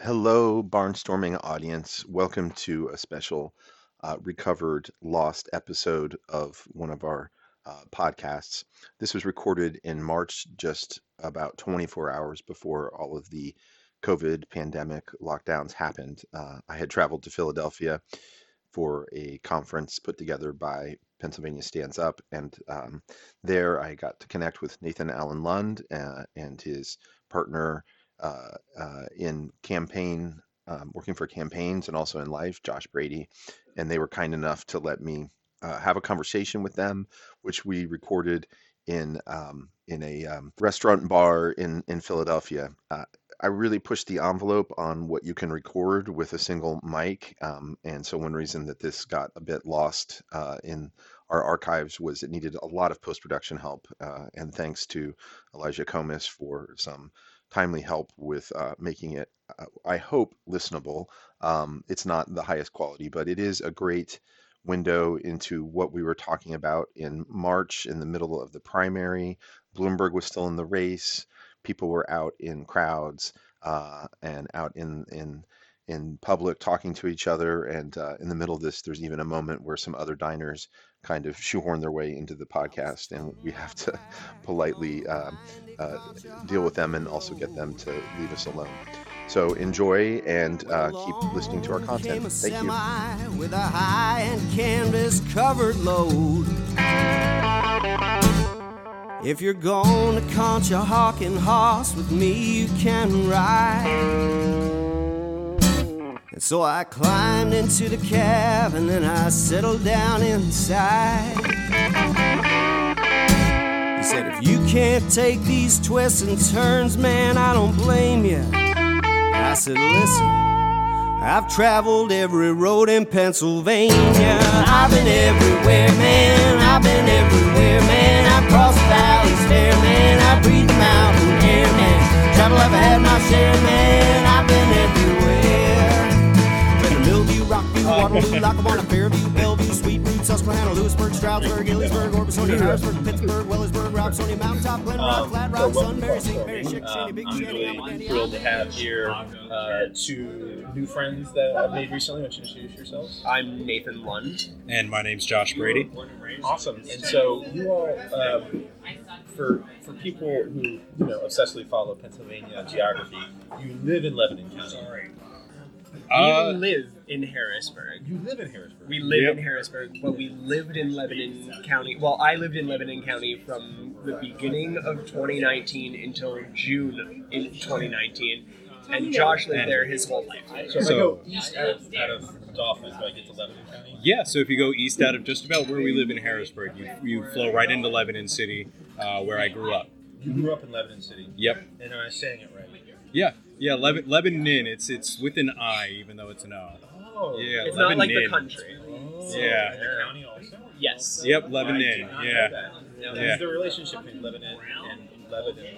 Hello, barnstorming audience. Welcome to a special recovered lost episode of one of our podcasts. This was recorded in March, just about 24 hours before all of the COVID pandemic lockdowns happened. I had traveled to Philadelphia for a conference put together by Pennsylvania Stands Up, and there I got to connect with Nathan Allen Lund and his partner in campaign, working for campaigns and also in life, Josh Brady, and they were kind enough to let me have a conversation with them, which we recorded in a restaurant and bar in Philadelphia. I really pushed the envelope on what you can record with a single mic, and so one reason that this got a bit lost in our archives was it needed a lot of post-production help, and thanks to Elijah Comis for some timely help with making it, I hope, listenable. It's not the highest quality, but it is a great window into what we were talking about in March in the middle of the primary. Bloomberg was still in the race. People were out in crowds and out in public talking to each other. And in the middle of this, there's even a moment where some other diners kind of shoehorn their way into the podcast, and we have to politely deal with them and also get them to leave us alone. So enjoy and keep listening to our content. Thank you. With a high-end canvas-covered load. If you're gonna Conshohocken hoss with me, you can ride. And so I climbed into the cab and then I settled down inside. He said, if you can't take these twists and turns, man, I don't blame you. I said, listen, I've traveled every road in Pennsylvania. I've been everywhere, man. I've been everywhere, man. I've crossed valleys fair, man. I breathe the mountain air, man. Travel, I've had my share, man. I've been everywhere. Been to Millview, Rockview, Waterloo, Lackawanna, Fairview, Bellevue, Sweet Root, Susquehanna, Lewisburg, Stroudsburg, Ellensburg, Orbison, Harrisburg, Pittsburgh, Wellersburg, Robsonia, Mountaintop, Glen Rock, Flat Rock, Sunbury, St. Mary, Chick, Shanty, Big I'm really thrilled to have here two new friends that I've made recently. Why don't you introduce yourselves? I'm Nathan Lund. And my name's Josh Brady. Awesome. And so you all, for people who obsessively follow Pennsylvania geography, you live in Lebanon County. We live in Harrisburg. You live in Harrisburg. We live in Harrisburg, but we lived in Lebanon County. Well, I lived in Lebanon County from the beginning of 2019 until June in 2019, and Josh lived there his whole life. So if I go east out of Dauphin, do I get to Lebanon County? Yeah, so if you go east out of just about where we live in Harrisburg, you flow right into Lebanon City, where I grew up. You grew up in Lebanon City. Yep. And am I saying it right? Yeah, Lebanon. It's with an I, even though it's an O. Oh. Yeah, it's Lebanon. not like the country. Oh. Yeah. And the county also? Yes. Yep, Lebanon. Yeah. There's the relationship between Lebanon and Bologna.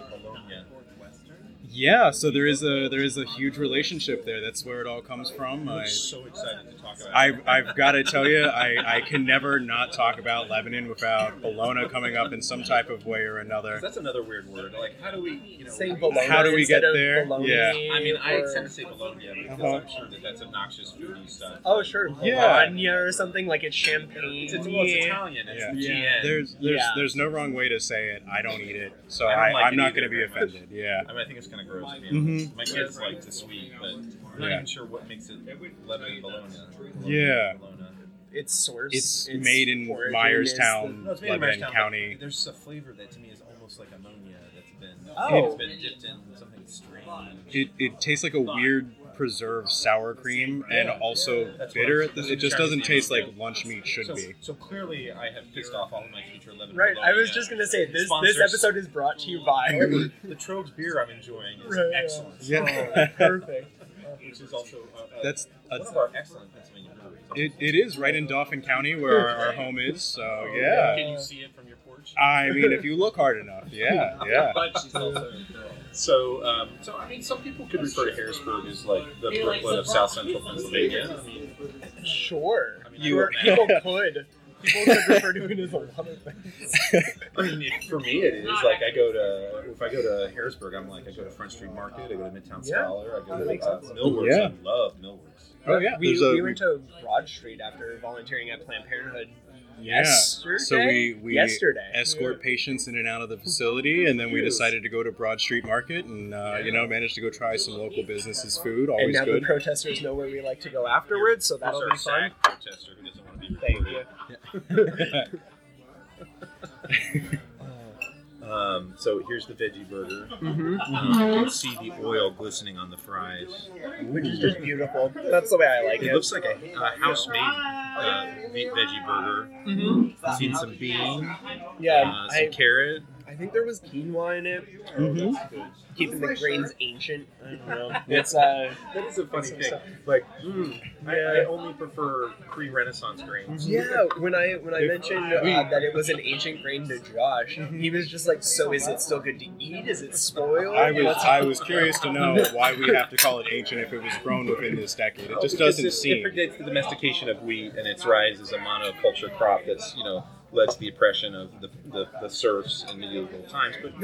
Yeah, so there is a huge relationship there. That's where it all comes from. I'm so excited to talk about it. I've got to tell you, I can never not talk about Lebanon without Bologna coming up in some type of way or another. That's another weird word. Like, how do we, say Bologna? How do we get instead of there? Bologna, Yeah. I mean, I or- tend to say Bologna because I'm sure that that's obnoxious foodie stuff. Oh, sure, Yeah. Bologna or something like it's champagne. It's Italian. It's the GN. There's no wrong way to say it. I don't eat it, so I don't like I'm it not either. going to be offended. Yeah. I mean, I think it's kind of gross. To be honest. Mhm. My kids like the sweet, but I'm not even sure what makes it Lebanon Bologna. Yeah. Bologna. Its source. It's its made in origin Myerstown, No, it's made in Lebanon Myerstown, County. but there's a flavor that to me is almost like ammonia that's been Oh. it's been dipped in something strange. It tastes like a weird preserved sour cream and also That's what bitter. I'm- It just doesn't taste like lunch meat should So, be. so clearly, I have pissed off all of my future Lebanon. Right, I was Bologna just gonna say this sponsors. episode is brought to you by. However, the Trogs beer I'm enjoying is Right, yeah. excellent. Yeah. Perfect. Which is also That's one of our excellent Pennsylvania breweries. it is right in Dauphin County where our home is. So yeah. Can you see it from your porch? I mean, if you look hard enough, yeah. But she's also a girl. So I mean, some people could refer to Harrisburg as like the Brooklyn of South Central Pennsylvania. I mean, Sure. I mean, People could. People could refer to it as a lot of things. I mean, for me, it is like if I go to Harrisburg, I'm like, I go to Front Street Market, I go to Midtown Scholar, I go to Millworks. Yeah. I love Millworks. Oh yeah, We went to Broad Street after volunteering at Planned Parenthood. Yesterday? So we Yesterday. escort patients in and out of the facility, and then we decided to go to Broad Street Market and managed to go try some local businesses' food. And Always now good. the protesters know where we like to go afterwards, so that'll be fun. Protester who doesn't want to be Thank you. So here's the veggie burger. Mm-hmm. You can see the oil glistening on the fries. Which is just beautiful. That's the way I like It it. looks like a house-made veggie burger. Mm-hmm. I've seen some bean, Yeah, some carrot. I think there was quinoa in it. Mm-hmm. Keeping the grains ancient. I don't know. It's That is a funny thing. Like, I Yeah. only prefer pre-Renaissance grains. Yeah, when I mentioned that it was an ancient grain to Josh, he was just like, "So is it still good to eat? Is it spoiled?" I was curious to know why we have to call it ancient if it was grown within this decade. It just doesn't It seem. predates the domestication of wheat and its rise as a monoculture crop that's, led to the oppression of the serfs in medieval times. But,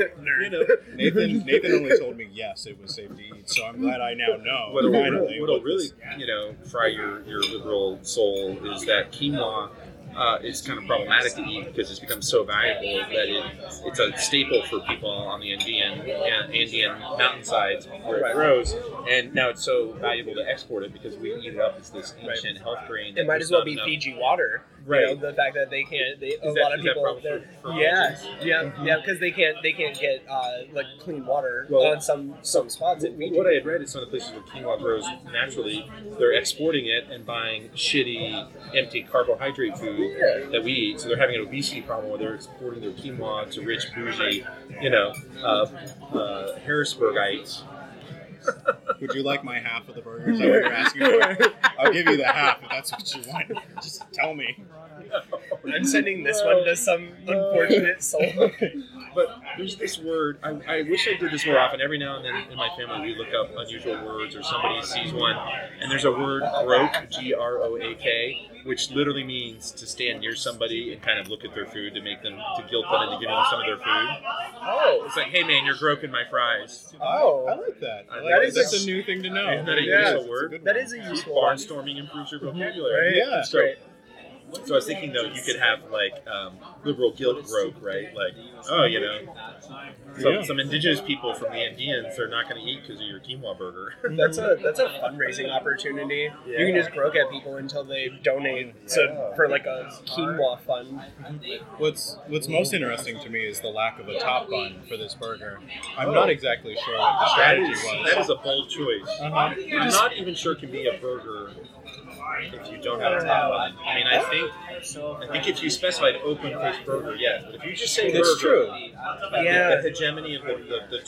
Nathan only told me yes, it was safe to eat, so I'm glad I now know. What'll finally, really, fry your liberal soul is that quinoa. It's kind of problematic to eat because it's become so valuable that it's a staple for people on the Andean mountainsides where it grows, and now it's so valuable to export it because we eat it up as this ancient health grain. It might as well be Fiji water. Right. You know, the fact that they can't. A that- lot of is that people. problem they're- for Yeah, Fijians? yeah, because they can't get like clean water Well, on some spots in Fiji. What I had read is some of the places where quinoa grows naturally, they're exporting it and buying shitty, empty carbohydrate food that we eat. So they're having an obesity problem where they're exporting their quinoa to rich, bougie, Harrisburgites. would you like my half of the burger? Is that what you're asking for? I'll give you the half if that's what you want. Just tell me. I'm sending this one to some unfortunate soul. But there's this word, I wish I did this more often. Every now and then in my family we look up unusual words or somebody sees one, and there's a word, groak, G-R-O-A-K, which literally means to stand near somebody and kind of look at their food to guilt them into giving them some of their food. Oh, It's like, hey man, you're groking my fries. I like that. That's a new thing to know. Isn't that a Yeah. useful word? that is a useful one. Barnstorming improves your vocabulary. Yeah. So I was thinking though, you could have like liberal guilt groke, right? Like, some indigenous people from the Andeans are not going to eat because of your quinoa burger. That's a fundraising opportunity. You can just croak at people until they donate for like a quinoa fund. What's most interesting to me is the lack of a top bun for this burger. I'm not exactly sure what the strategy was. That is a bold choice. Uh-huh. I'm not even sure it can be a burger if you don't have a top bun. I mean, I think if you specified open-faced burger, yes. But if you just say That's burger, true. Yeah. the hegemony of the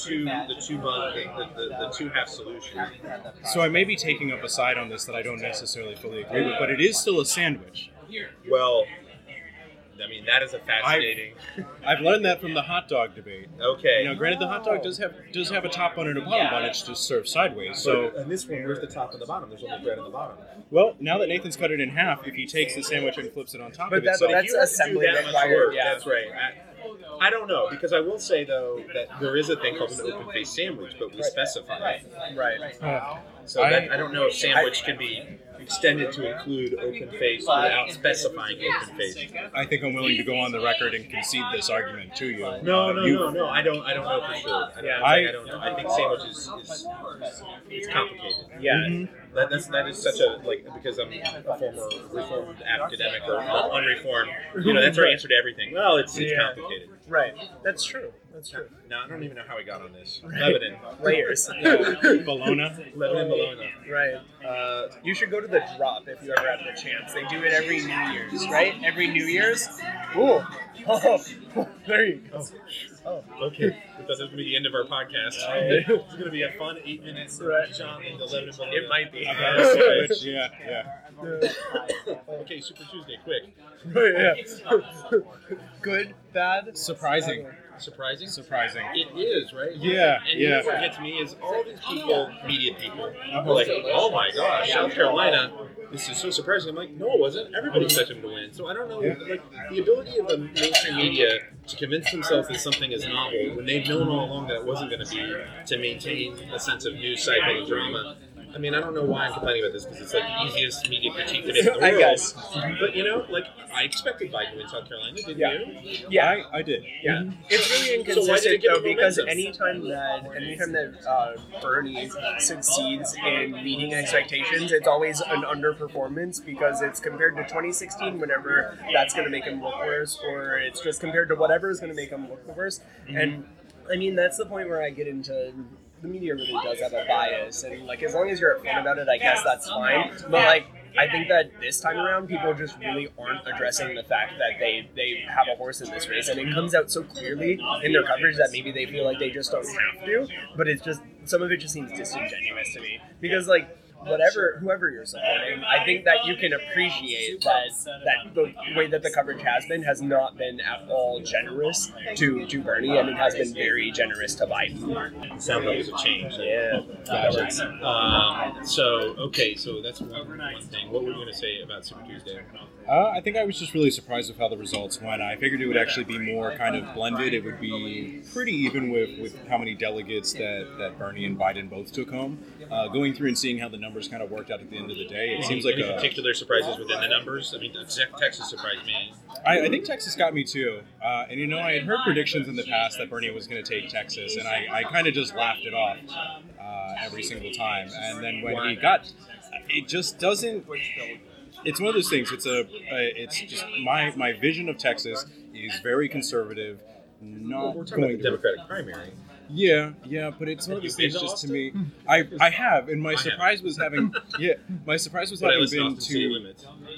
two half solution. So I may be taking up a side on this that I don't necessarily fully agree with, but it is still a sandwich. Well, I mean, that is a fascinating. I've learned that from the hot dog debate. Okay. Granted, the hot dog does have a top bun and a bottom bun. It's just served sideways. So, And this one, where's the top and the bottom? There's only bread on the bottom. well, now that Nathan's cut it in half, if he takes the sandwich and flips it on top But of it, that's- so that's If you have to do assembly that much required, work, yeah. That's right. I don't know, because I will say though that there is a thing called an open faced sandwich, but we specify it. Right. So I don't know if sandwich can be extended to include open face without specifying open face. I think I'm willing to go on the record and concede this argument to you. No. I don't know for sure. I don't know. I think sandwich is it's complicated. Yeah. Mm-hmm. That is such a because I'm a former reformed academic or unreformed. That's our answer to everything. Well, it's complicated. Right. That's true. Now I don't even know how we got on this. Lebanon. Layers. Bologna. Bologna. Right. You should go to the Drop if you ever have the chance. They do it every New Year's, right? Every New Year's. Ooh. Oh, there you go. Oh, okay. I thought that was going to be the end of our podcast. It's going to be a fun 8 minutes. Right. John into Lebanon. Bologna. It might be. Yeah. Okay, Super Tuesday, quick. Yeah. Good, bad, Surprising. surprising? Surprising. It is, right? Yeah, And yeah. what gets me is all these people, media people, are like, oh my gosh, South Carolina, this is so surprising. I'm like, no, it wasn't. Everybody expected them to win. So I don't know, like, the ability of the mainstream media to convince themselves that something is novel when they've known all along that it wasn't going to be, to maintain a sense of news cycle and drama. I mean, I don't know why I'm complaining about this because it's like the easiest media critique debate in the world. I guess. But, you know, like, I expected Biden to win South Carolina, didn't you? Yeah. I did. Yeah, it's really So why did it inconsistent get though, because momentum? anytime that Bernie succeeds in meeting expectations, it's always an underperformance because it's compared to 2016, whenever that's going to make him look worse, or it's just compared to whatever is going to make him look the worst. And I mean, that's the point where I get into. The media really does have a bias, and like as long as you're upfront about it, I guess that's fine. But like, I think that this time around, people just really aren't addressing the fact that they have a horse in this race, and it comes out so clearly in their coverage that maybe they feel like they just don't have to. But it's just some of it just seems disingenuous to me because like. Whoever you're supporting, I think that you can appreciate that the way that the coverage has been has not been at all generous to Bernie, and it has been very generous to Biden. Sound levels have changed. Yeah. So that's one thing. What were you going to say about Super Tuesday? I think I was just really surprised with how the results went. I figured it would actually be more kind of blended. It would be pretty even with how many delegates that Bernie and Biden both took home. Going through and seeing how the numbers kind of worked out at the end of the day, it seems like Any particular surprises within the numbers? I mean, Texas surprised me. I think Texas got me too. And you know, I had heard predictions in the past that Bernie was going to take Texas, and I kind of just laughed it off every single time. And then when he got, it just doesn't. It's one of those things. It's just my vision of Texas is very conservative. Not We're talking about going the to Democratic primary. Yeah, but it's one of those things just to me. I have, and my surprise was having my surprise was having been to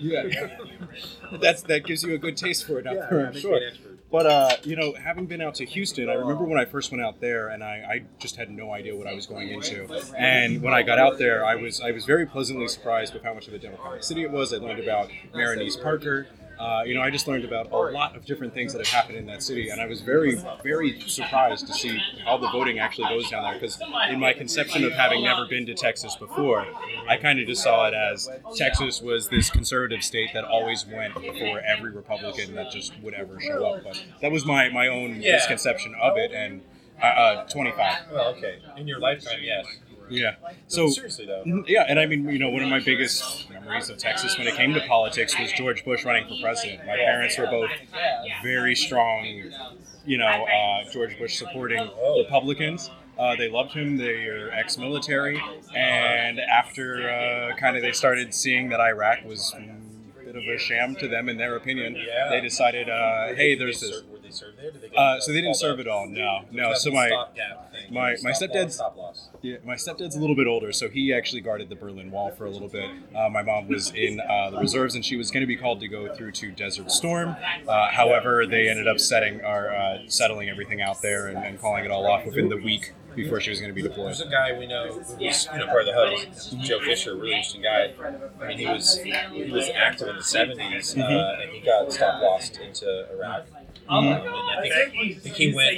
that gives you a good taste for it out there, I'm sure. But you know, having been out to Houston, I remember when I first went out there, and I just had no idea what I was going into. And when I got out there, I was very pleasantly surprised with how much of a Democratic city it was. I learned about Berenice Parker. You know, I just learned about a lot of different things that have happened in that city, and I was very, very surprised to see how the voting actually goes down there, because in my conception of having never been to Texas before, I kind of just saw it as Texas was this conservative state that always went for every Republican that just would ever show up. But that was my own misconception of it, and 25. Well, okay. In your lifetime, yes. Yeah. So seriously though. Yeah, and I mean, you know, one of my biggest memories of Texas when it came to politics was George Bush running for president. My parents were both very strong, you know, George Bush supporting Republicans. They loved him. They are ex-military, and after kind of they started seeing that Iraq was a bit of a sham to them in their opinion, they decided, hey, there's this. Serve there? Did they get So they didn't serve at all. No. So my stepdad's my stepdad's a little bit older, so he actually guarded the Berlin Wall for a little bit. My mom was in the reserves, and she was going to be called to go through to Desert Storm. However, they ended up settling everything out there and calling it all off within the week before she was going to be deployed. There's a guy we know who was part of the HUD, Joe Fisher, really interesting guy. I mean, he was active in the 70s, and he got stop-lossed into Iraq. And I think he went.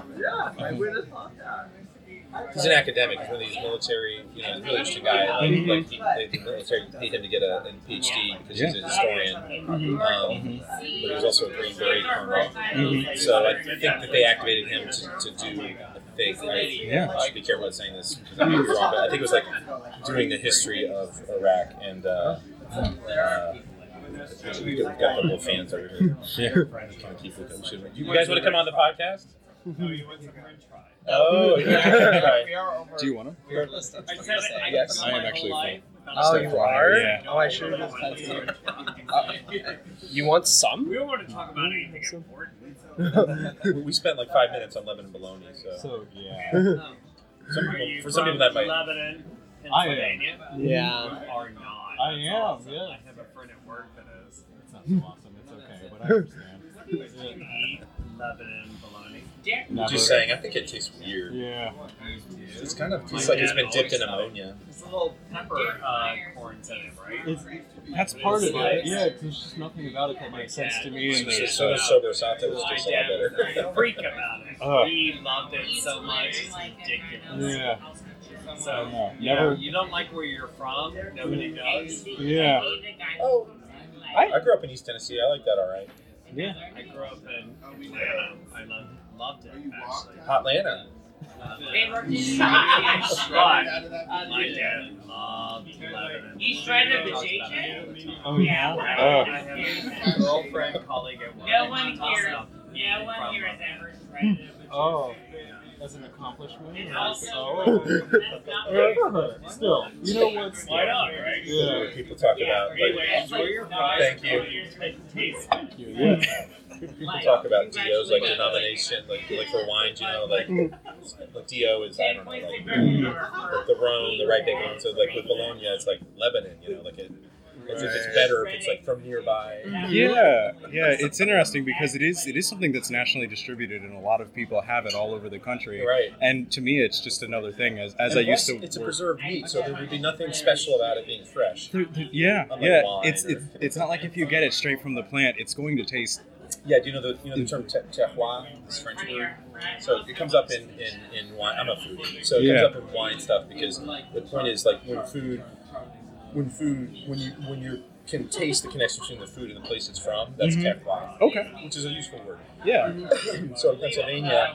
He's an academic. He's one of these military. You know, he's a really interesting guy. The military paid him to get a PhD because he's a historian. But he was also a Green Beret colonel. So I think that they activated him to do a thing. I should be careful about saying this because I might be wrong. But I think it was like during the history of Iraq and. We've got a couple of fans over here. You guys want to come on the podcast? Oh, yeah. Do you want them? Yes. I am actually full. Oh, you are? Yeah. Oh, I should have just had some. You want some? We don't want to talk about anything important. We spent like 5 minutes on Lebanon bologna, so yeah. For some people that might. Lebanon, Pennsylvania. Yeah. Are not. I am, awesome. yeah. I have a friend at work that is. It's not so awesome. It's okay, but I understand. Eat Lebanon bologna. Just saying, I think it tastes weird. Yeah. It's kind of tastes like it's been dipped in ammonia. It's a little pepper corns in it, right? That's part of it. Yeah, there's just nothing about it that makes sense to me. And there's So sobrasata was My just a lot dad was better. a freak about it. Oh. He loved it so much. It's ridiculous. Yeah. So, Never. you don't like where you're from. Nobody does. Yeah. Oh, I grew up in East Tennessee. I like that all right. Yeah. I grew up in Atlanta. I loved it, actually. Hotlanta. But my dad loved Lebanon. You shredded the Talks JJ? about it. Oh, yeah. I have a girlfriend, colleague at work. No one Talks here. about No one from here has ever shredded a Oh. JJ. As an accomplishment? Oh. Still. You know what's... Why not, right? Yeah. People talk about Anyway, like, enjoy your fries. Thank you. Taste. Yeah. people talk about DOs like denomination, like for wines, you know, like DO is I don't know, like the Rhone, the right Rhone. So like with Bologna, it's like Lebanon, you know, like it. As if it's better if it's like from nearby. Yeah, it's interesting because it is something that's nationally distributed, and a lot of people have it all over the country. Right. And to me, it's just another thing. As And I used to, it's a preserved meat, so there would be nothing special about it being fresh. Yeah. wine It's not like if you get it straight from the plant, it's going to taste. Yeah, do you know the term terroir, this French word? So it comes up in wine. I'm a foodie, so it comes up in wine stuff because the point is like when you can taste the connection between the food and the place it's from, that's terroir. Okay. Which is a useful word. Yeah. So in Pennsylvania,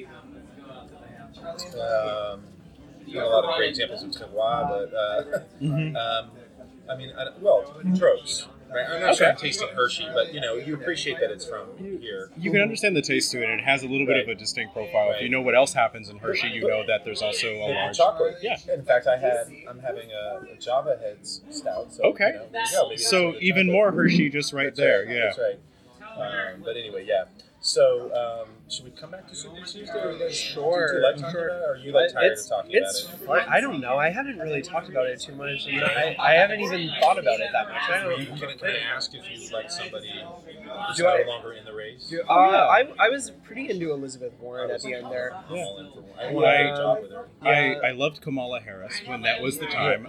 not a lot of great examples of terroir, but I mean, tropes. Right? I'm not sure I'm tasting Hershey, but you appreciate that it's from here. You can understand the taste to it. It has a little bit of a distinct profile. If you know what else happens in Hershey, you know that there's also a large chocolate. Yeah. In fact, I'm having a Java Heads stout. So, Okay. there you go. Maybe So that's even chocolate. more Hershey just right That's there. right, Yeah. That's right. But anyway, yeah. So, should we come back to Super Tuesday? Or you guys, Sure, do you like talking sure. about it, or are you tired of talking about It's it? fun. I don't know. I haven't really talked about it too much. And I haven't even thought about it that much. Can I ask if you like somebody who's Do no I- longer in the race? I was pretty into Elizabeth Warren at the end there. I'm all in for I want to have a job with her. I loved Kamala Harris when that was the time.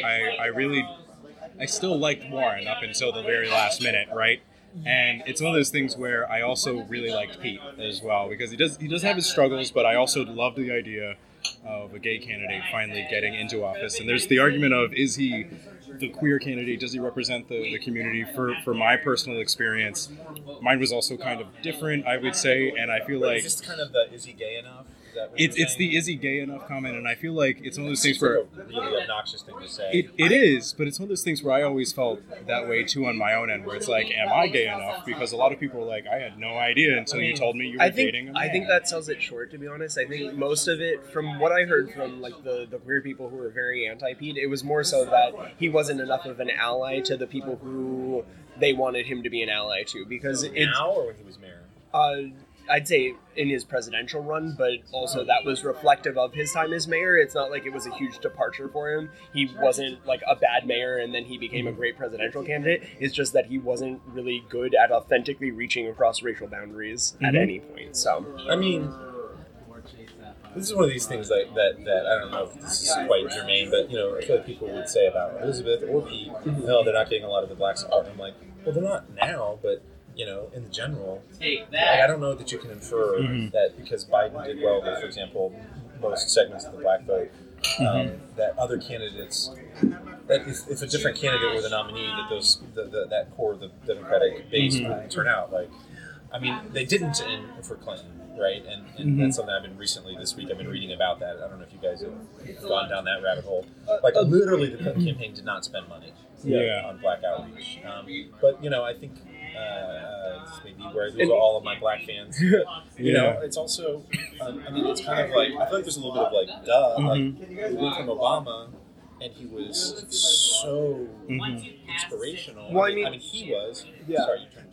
I still liked Warren up until the very last minute, right? And it's one of those things where I also really liked Pete as well because he does have his struggles, but I also loved the idea of a gay candidate finally getting into office. And there's the argument of, is he the queer candidate? Does he represent the community? For my personal experience, mine was also kind of different, I would say, and I feel like Is this kind of the is he gay enough? Is that what it's you're the saying? is he gay enough comment, and I feel like it's one of those things It's where like a really obnoxious thing to say. it is, but it's one of those things where I always felt that way too on my own end, where it's like, am I gay enough? Because a lot of people are like, I had no idea until you told me you were dating a man. I think that sells it short, to be honest. I think most of it, from what I heard from like the queer people who were very anti-Pete, it was more so that he wasn't enough of an ally to the people who they wanted him to be an ally to. Because now or when he was mayor? I'd say in his presidential run, but also that was reflective of his time as mayor. It's not like it was a huge departure for him. He wasn't like a bad mayor and then he became a great presidential candidate. It's just that he wasn't really good at authentically reaching across racial boundaries at any point. So, I mean, this is one of these things that I don't know if this is quite germane, but I feel like people would say about Elizabeth or Pete, no, they're not getting a lot of the black support. I'm like, well, they're not now, but in the general, I don't know that you can infer that because Biden did well with, for example, most segments of the black vote, that other candidates, that if a different candidate were the nominee, that that core of the Democratic base would turn out. Like, I mean, they didn't for Clinton, right? And that's something I've been recently this week. I've been reading about that. I don't know if you guys have gone down that rabbit hole. Like, literally, the Clinton campaign did not spend money on black outreach. But I think. This may be where I lose all of my black fans. But, it's also, it's kind of like, I feel like there's a little bit of like, like, we went from Obama, and he was so inspirational. Well, I mean, he was. Yeah. Sorry, you turned to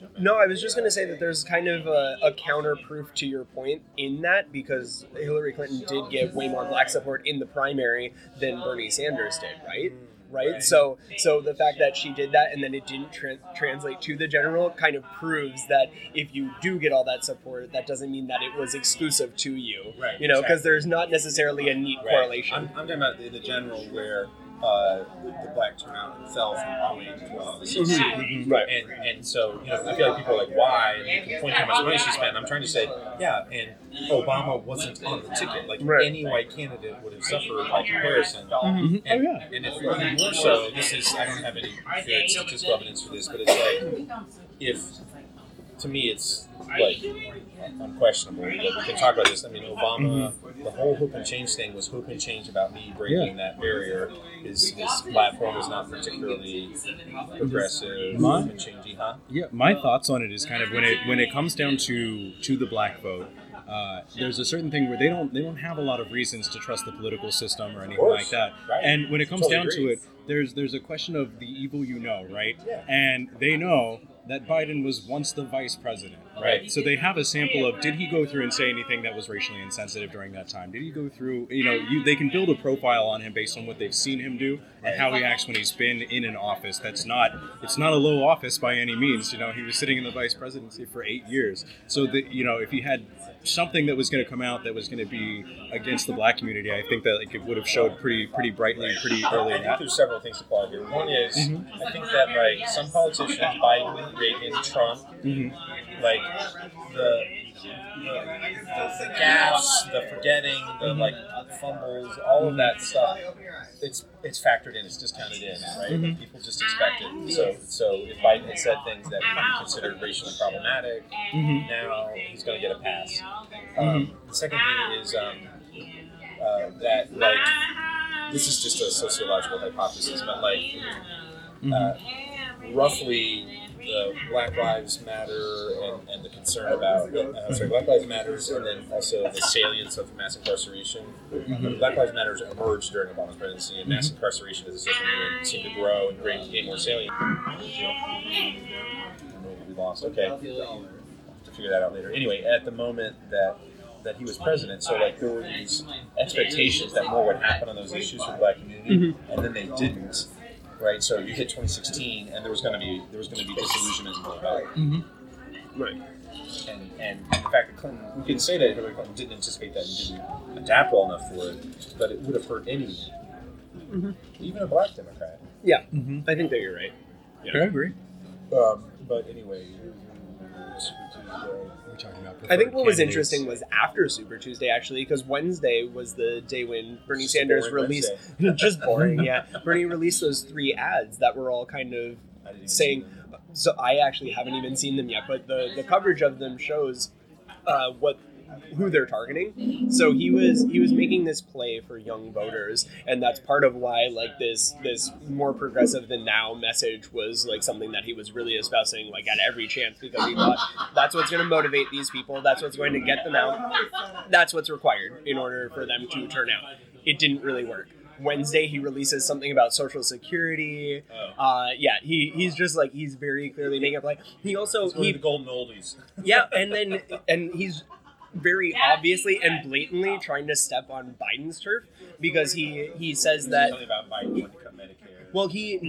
No, I was just going to say that there's kind of a counter proof to your point in that, because Hillary Clinton did get way more black support in the primary than Bernie Sanders did, right? Right? So the fact that she did that and then it didn't translate to the general kind of proves that if you do get all that support, that doesn't mean that it was exclusive to you. Right, You know, because exactly. there's not necessarily a neat correlation. I'm talking about the general where the black turnout fell from 08 to 2016. Right. And so, I feel like people are like, why? And you can point to how much money she spent. I'm trying to say, yeah, and Obama wasn't on the ticket. Like, any white candidate would have suffered by comparison. And, and if even more so, this is, I don't have any good statistical evidence for this, but it's like, if, to me, it's like unquestionable, but we can talk about this. I mean, Obama, the whole hope and change thing was hope and change about me breaking that barrier. His platform is not particularly progressive, hope and changey, huh? Yeah, my thoughts on it is kind of when it comes down to the black vote. There's a certain thing where they don't have a lot of reasons to trust the political system or anything like that. Right. And when it comes Totally down agree. to it, there's a question of the evil right? Yeah. And they know that Biden was once the vice president, right? So they have a sample of, did he go through and say anything that was racially insensitive during that time? Did he go through, they can build a profile on him based on what they've seen him do and how he acts when he's been in an office. It's not a low office by any means. He was sitting in the vice presidency for 8 years. So that, if he had something that was going to come out that was going to be against the black community, I think that it would have showed pretty brightly, pretty early. I think there's several things to apply here. One is, I think that some politicians, Biden, Reagan, Trump, like the gaffes, the forgetting, the fumbles, all of that stuff, it's factored in, it's discounted in, right? Like, people just expect it. So if Biden had said things that would be considered racially problematic, now he's going to get a pass. The second thing is that this is just a sociological hypothesis, but roughly the Black Lives Matter and the concern about Black Lives Matters, and then also the salience of mass incarceration. Black Lives Matters emerged during Obama's presidency, and mass incarceration as a social movement seemed to grow and gain more salient. We lost. Okay, I'll have to figure that out later. Anyway, at the moment that he was president, so there were these expectations that more would happen on those issues for the black community, and then they didn't. Right, so you hit 2016, and there was going to be disillusionment about it. Right. And the fact that Clinton, we can say that Hillary Clinton didn't anticipate that and didn't adapt well enough for it, but it would have hurt anyone, even a black Democrat. Yeah, I think that you're right. Yeah. I agree. But anyway, We're talking about I think what was candidates. interesting was after Super Tuesday, actually, because Wednesday was the day when Bernie Just a Sanders boring released... Wednesday. just boring, yeah. Bernie released those 3 ads that were all kind of saying... So I actually haven't even seen them yet, but the coverage of them shows who they're targeting. So he was making this play for young voters, and that's part of why this more progressive than now message was something that he was really espousing at every chance, because he thought that's what's going to motivate these people, that's what's going to get them out, that's what's required in order for them to turn out. It didn't really work. Wednesday he releases something about Social Security. He's just he's very clearly making a play. He also the golden oldies. Yeah, and he's very obviously and blatantly trying to step on Biden's turf, because he says that Something about Biden wanting to cut Medicare. well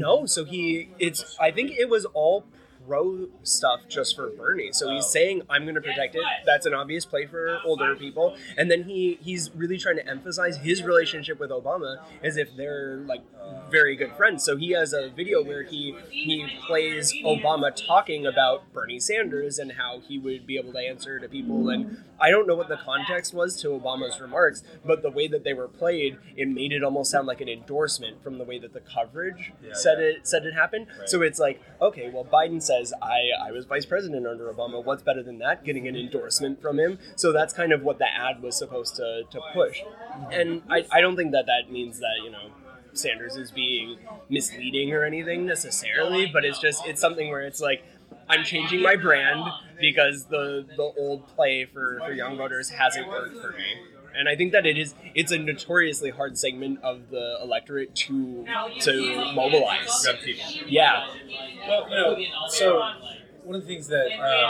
I think it was all pro stuff just for Bernie. So he's saying, I'm going to protect it. That's an obvious play for older people. And then he's really trying to emphasize his relationship with Obama as if they're very good friends. So he has a video where he plays Obama talking about Bernie Sanders and how he would be able to answer to people. And I don't know what the context was to Obama's remarks, but the way that they were played, it made it almost sound like an endorsement from the way that the coverage said it happened. Right. So it's okay, well, Biden says, I was vice president under Obama. What's better than that? Getting an endorsement from him. So that's kind of what the ad was supposed to push. And I don't think that means that, Sanders is being misleading or anything necessarily, but it's something where it's I'm changing my brand because the old play for young voters hasn't worked for me. And I think that it's a notoriously hard segment of the electorate to mobilize. Young people. Yeah. Well, so one of the things that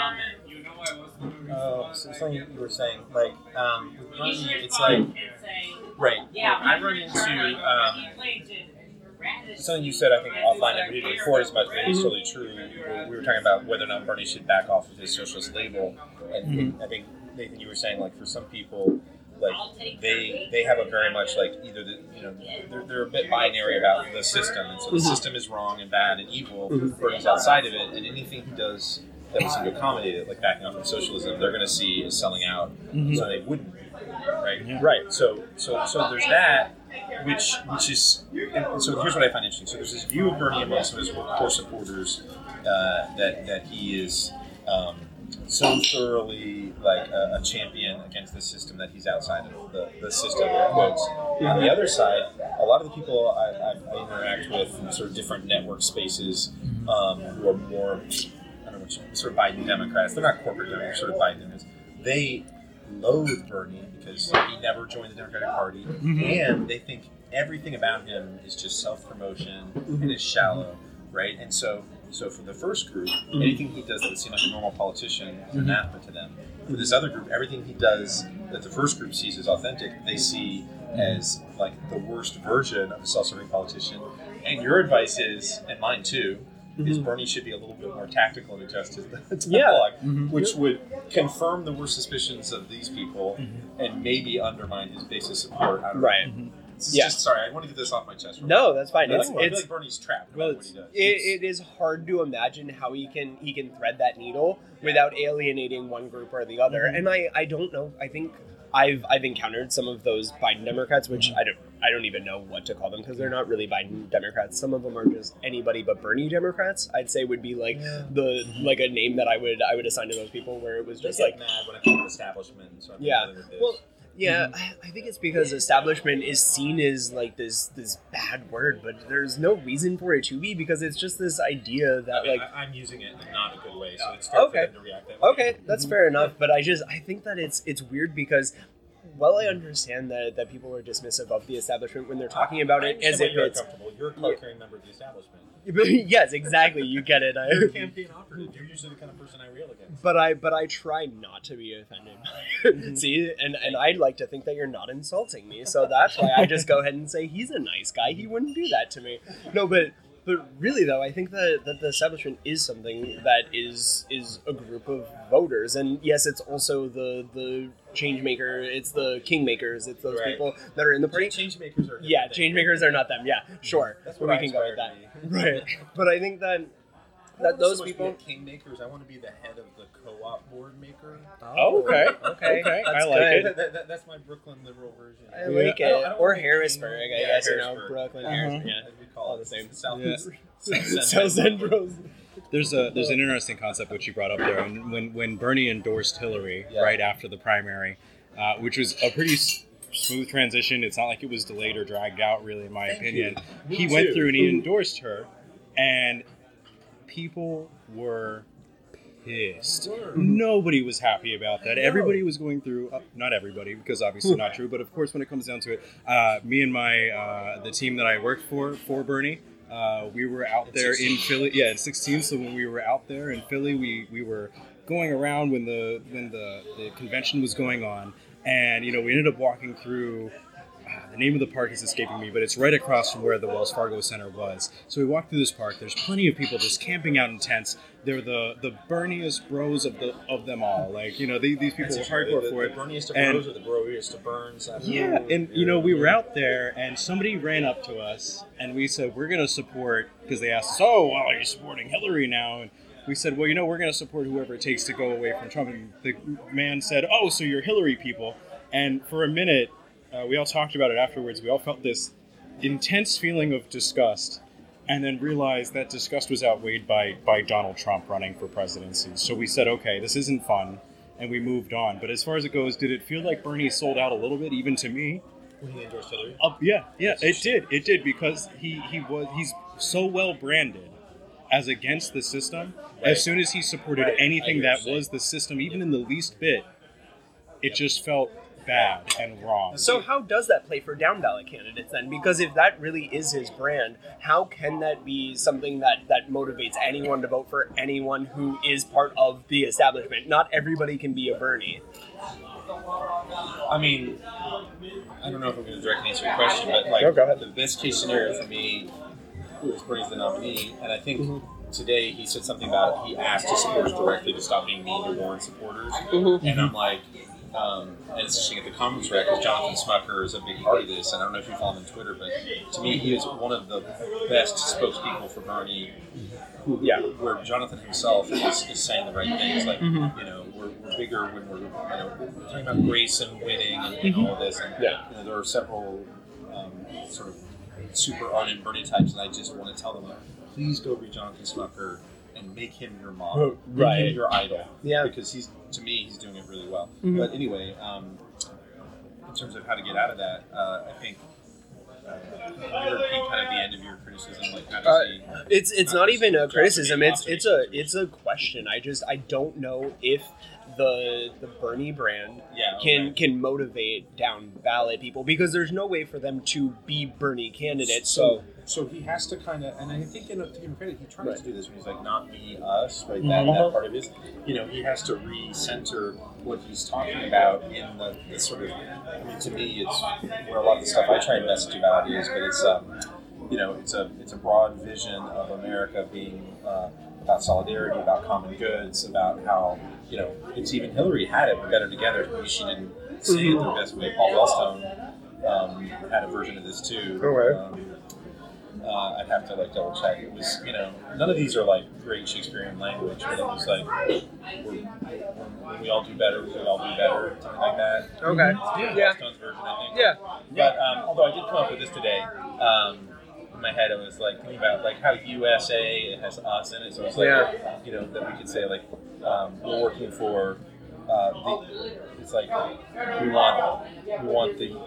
something you were saying, like with Bernie, it's like right. I run into something you said. I think offline and before is about it's totally true. We were talking about whether or not Bernie should back off of his socialist label, and I think Nathan, you were saying like for some people. Like they have a very much like either they're a bit binary about the system, and so the system is wrong and bad and evil. Bernie's outside of it, and anything he does that will seem to accommodate it, like backing off from socialism, they're going to see as selling out, so they wouldn't, right? Yeah. Right. So there's that, which is, and so here's what I find interesting. So there's this view of Bernie among some of his core supporters that he is. So thoroughly like a champion against the system that he's outside of the system, quotes. On the other side, a lot of the people I interact with in sort of different network spaces who are more, I don't know, sort of Biden Democrats. They're not corporate Democrats, sort of Biden Democrats. They loathe Bernie because he never joined the Democratic Party, and they think everything about him is just self-promotion and is shallow, right? And so for the first group, anything he does that would seem like a normal politician is anathema to them. For this other group, everything he does that the first group sees as authentic, they see as like the worst version of a self-serving politician. And your advice is, and mine too, is Bernie should be a little bit more tactical and adjust his dialogue, which would confirm the worst suspicions of these people and maybe undermine his basic support. Right. Just sorry, I want to get this off my chest. No, that's fine. I feel like Bernie's trapped. Well, what he does. It is hard to imagine how he can thread that needle without alienating one group or the other. And I don't know. I think I've encountered some of those Biden Democrats, which I don't even know what to call them because they're not really Biden Democrats. Some of them are just anybody but Bernie Democrats. I'd say would be like like a name that I would assign to those people where it was just like mad when I call it establishment. So I'm dealing with this. Well. Yeah, I think it's because establishment is seen as like this bad word, but there's no reason for it to be because it's just this idea that I'm using it in not a good way, so it's fair for them to react that way. Okay, that's fair enough, but I think that it's weird because while I understand that people are dismissive of the establishment when they're talking about it as if it's uncomfortable. You're a card-carrying member of the establishment. Yes, exactly. You get it. You're a campaign operative. You're usually the kind of person I rail against. But I try not to be offended. See, and I'd like to think that you're not insulting me, so that's why I just go ahead and say he's a nice guy. He wouldn't do that to me. No, but really though, I think that the establishment is something that is a group of voters, and yes, it's also the change maker. It's the kingmakers. It's those people that are in the party. Change makers are change makers are not them. Yeah, sure. That's where we can go with that. Right, but I think that those people kingmakers. I want to be the head of the co-op board maker. Oh, okay. I like it. That's my Brooklyn liberal version. I like it. Or Harrisburg, I guess. Harrisburg. Brooklyn, Harrisburg. As we call it, the same. South End Bros. There's an interesting concept which you brought up there, and when Bernie endorsed Hillary right after the primary, which was a pretty smooth transition. It's not like it was delayed or dragged out, really, in my opinion. He went through and he endorsed her, and people were pissed. Nobody was happy about that. Everybody was going through, not everybody, because obviously not true, but of course when it comes down to it, me and the team that I worked for Bernie, we were out there in Philly, in 16. So when we were out there in Philly, we were going around when the convention was going on, and we ended up walking through. The name of the park is escaping me, but it's right across from where the Wells Fargo Center was. So we walked through this park. There's plenty of people just camping out in tents. They're the Berniest bros of them all. Like, these people were hardcore for it. The Berniest of bros or the broiest of Burns. Yeah, and we were out there, and somebody ran up to us, and we said, we're going to support, because they asked us, are you supporting Hillary now? And we said, well, we're going to support whoever it takes to go away from Trump. And the man said, so you're Hillary people. And for a minute, we all talked about it afterwards. We all felt this intense feeling of disgust, and then realized that disgust was outweighed by Donald Trump running for presidency. So we said, okay, this isn't fun, and we moved on. But as far as it goes, did it feel like Bernie sold out a little bit, even to me? When he endorsed Hillary? Yeah, it did, because he's so well branded as against the system. Right. As soon as he supported anything that was the system, even in the least bit, it just felt bad and wrong. So how does that play for down ballot candidates then? Because if that really is his brand, how can that be something that motivates anyone to vote for anyone who is part of the establishment? Not everybody can be a Bernie. I mean, I don't know if I'm going to directly answer your question, but like the best case scenario for me is Bernie's the nominee, and I think today he said something about he asked his supporters directly to stop being mean to Warren supporters, and I'm like, and it's interesting at the Commons Rec because Jonathan Smucker is a big part of this, and I don't know if you follow him on Twitter, but to me he is one of the best spokespeople for Bernie. Where Jonathan himself is saying the right things, like we're bigger when we're talking about grace and winning and all of this, and there are several sort of super ardent Bernie types, and I just want to tell them, like, please go read Jonathan Smucker and make him your model, make him your idol, because to me he's doing it really well. But anyway, in terms of how to get out of that, I think. Can you repeat kind of the end of your criticism? Like, how does he? It's not even a criticism. It's a question. I don't know if the Bernie brand can motivate down ballot people, because there's no way for them to be Bernie candidates. So he has to kind of, and I think, to give him credit, he tries to do this when he's like, not me, us, right? That part of his, he has to recenter what he's talking about in the sort of, I mean, to me, it's where a lot of the stuff I try and message about is, but it's it's a broad vision of America being about solidarity, about common goods, about how, it's even Hillary had it better together. Maybe she didn't say it the best way. Paul Wellstone had a version of this too. I'd have to double check. It was, none of these are great Shakespearean language, but it was like, when we all do better, we all do better, something like that. Wellstone's version, I think. But although I did come up with this today, in my head I was thinking about how USA, it has us in it, so it's that we could say we're working for it's we want the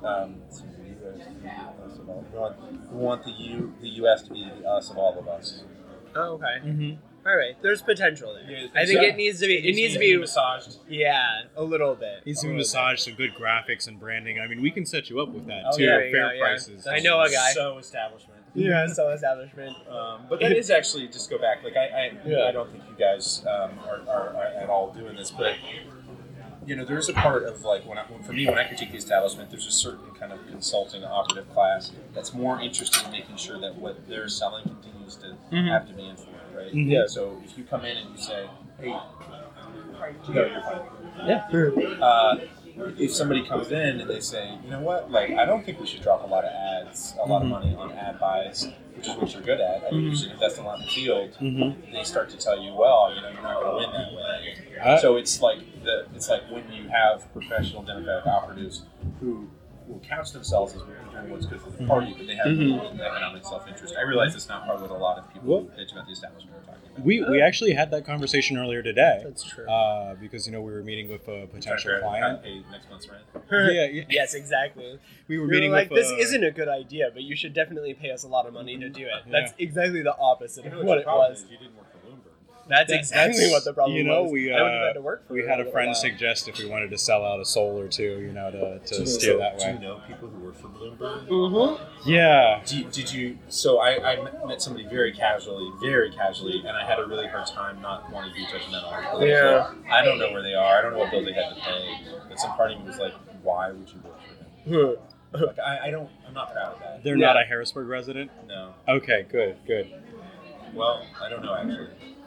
we want the U.S. to be the us of all of us. Oh, okay. All right. There's potential there. I think it needs to be massaged. Yeah, a little bit. Needs to be massaged, some good graphics and branding. I mean, we can set you up with that too. Fair prices. I know a guy. So establishment. Yeah, so establishment. But that is actually, just go back. I don't think you guys are at all doing this, but there's a part of when I critique the establishment, there's a certain kind of consulting operative class that's more interested in making sure that what they're selling continues to have to be informed, right? Yeah. So if you come in and you say, "Hey, you're fine." Yeah. If somebody comes in and they say, "You know what? I don't think we should drop a lot of ads, a lot of money on ad buys, which is what you're good at. I think you should invest a lot in the field." They start to tell you, "Well, you're not going to win that way." So it's when you have professional Democratic operatives who will couch themselves as doing what's good for the party, but they have an economic self-interest. I realize it's not probably what a lot of people who bitch about the establishment are talking about. We actually had that conversation earlier today. That's true. Because we were meeting with a potential client. Pay next month's rent. Yeah. Yes, exactly. We were meeting with this isn't a good idea, but you should definitely pay us a lot of money to do it. That's exactly the opposite of what it was. You didn't work for Bloomberg. That's exactly what the problem was. We had a friend suggest if we wanted to sell out a soul or two, to steer that way. Do you know people who work for Bloomberg? Yeah. Did you? So I met somebody very casually, and I had a really hard time not wanting to be judgmental. Yeah. I don't know where they are. I don't know what bill they had to pay. But some part of me was like, why would you work for them? I'm not proud of that. They're not a Harrisburg resident? No. Okay, good. Well, I don't know actually.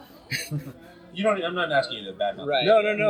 I'm not asking you to badmouth. Right.